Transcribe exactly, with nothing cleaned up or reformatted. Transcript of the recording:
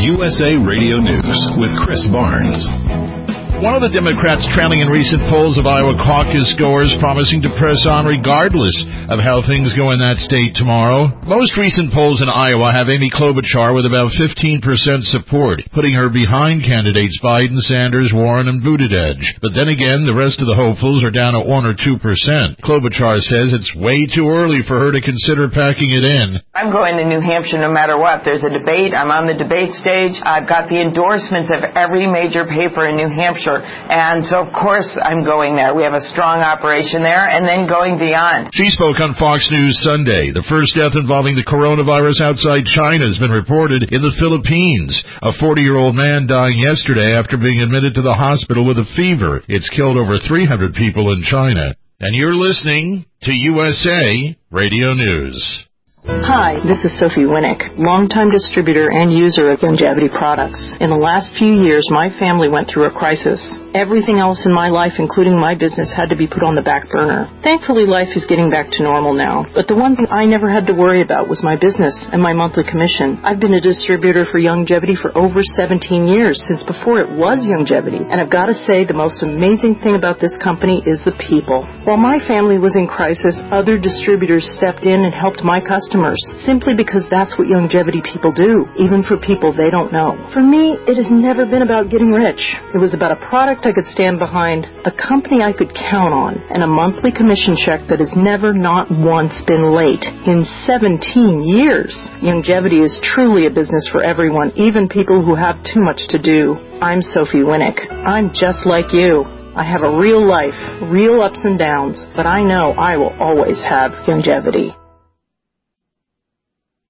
U S A Radio News with Chris Barnes. One of the Democrats trailing in recent polls of Iowa caucus goers, promising to press on regardless of how things go in that state tomorrow. Most recent polls in Iowa have Amy Klobuchar with about fifteen percent support, putting her behind candidates Biden, Sanders, Warren, and Buttigieg. But then again, the rest of the hopefuls are down at one or two percent. Klobuchar says it's way too early for her to consider packing it in. I'm going to New Hampshire no matter what. There's a debate. I'm on the debate stage. I've got the endorsements of every major paper in New Hampshire. And so, of course, I'm going there. We have a strong operation there, and then going beyond. She spoke on Fox News Sunday. The first death involving the coronavirus outside China has been reported in the Philippines. A forty-year-old man dying yesterday after being admitted to the hospital with a fever. It's killed over three hundred people in China. And you're listening to U S A Radio News. Hi, this is Sophie Winnick, longtime distributor and user of Youngevity products. In the last few years, my family went through a crisis. Everything else in my life, including my business, had to be put on the back burner. Thankfully, life is getting back to normal now. But the one thing I never had to worry about was my business and my monthly commission. I've been a distributor for Youngevity for over seventeen years, since before it was Youngevity. And I've got to say, the most amazing thing about this company is the people. While my family was in crisis, other distributors stepped in and helped my customers. Simply because that's what Youngevity people do, even for people they don't know. For me, it has never been about getting rich. It was about a product I could stand behind, a company I could count on, and a monthly commission check that has never, not once, been late in seventeen years. Youngevity is truly a business for everyone, even people who have too much to do. I'm Sophie Winnick. I'm just like you. I have a real life, real ups and downs, but I know I will always have Youngevity.